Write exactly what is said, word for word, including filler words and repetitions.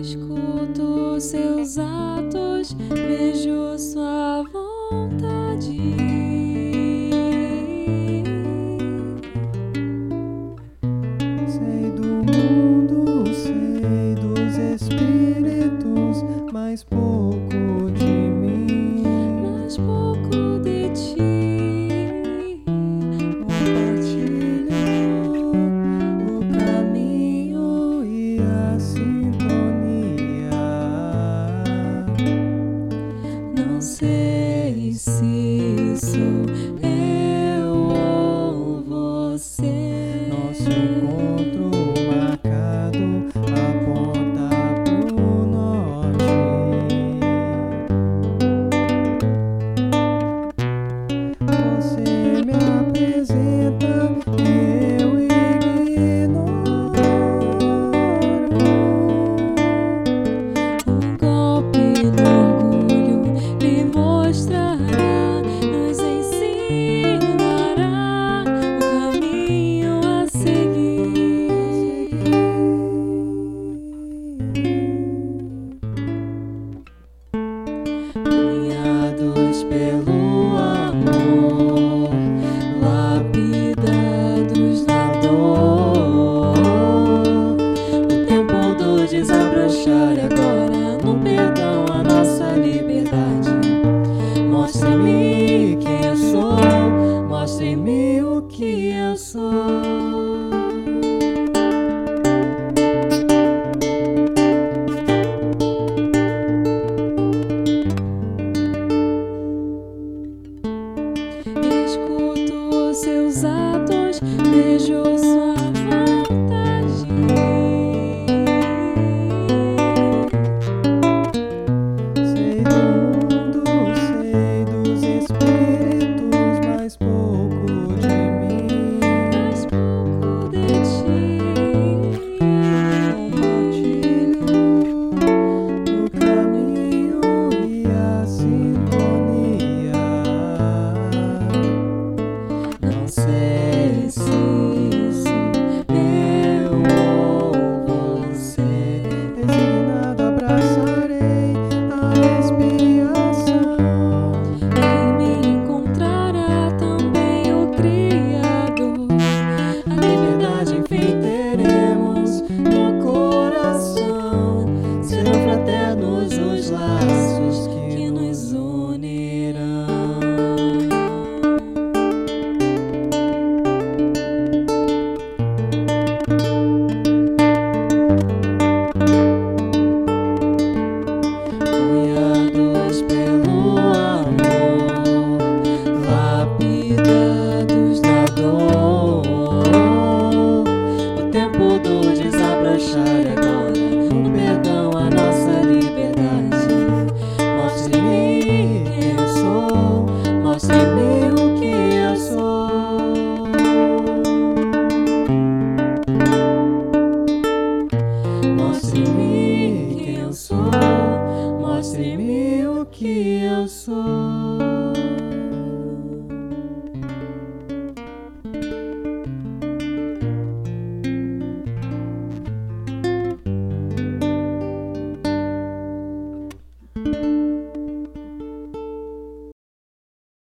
Escuto seus atos, vejo sua vontade. Sei do mundo, sei dos espíritos, mas pouco de mim, Mas pouco de ti. compartilho o caminho e a sintonia. Não sei se sou eu ou você. Nosso encontro marcado aponta pro norte. Você me apresenta e eu ignoro. Um golpe no orgulho me mostrará, nos ensinará o caminho a seguir. Cunhados pelo amor, lapidados na dor. O tempo do desabrochar é agora, no perdão a nossa liberdade. Mostre-me quem eu sou, mostre-me o que eu sou. Escuto seus atos, vejo sua vontade. Sei do mundo, sei dos espíritos, mas pouco de mim, Mas pouco de ti. compartilho o caminho e a sintonia. Não sei se sou eu ou você. Resignado abraçarei a expiação. Em mim encontrará também o Criador. A liberdade, enfim, teremos no coração. Serão fraternos os laços que nos unirão. Cunhados pelo amor, lapidados na dor. O tempo do desabrochar é agora, no perdão a nossa liberdade. Mostre-me quem eu sou, mostre-me o que eu sou. Mostre-me quem eu sou, mostre-me o que eu sou.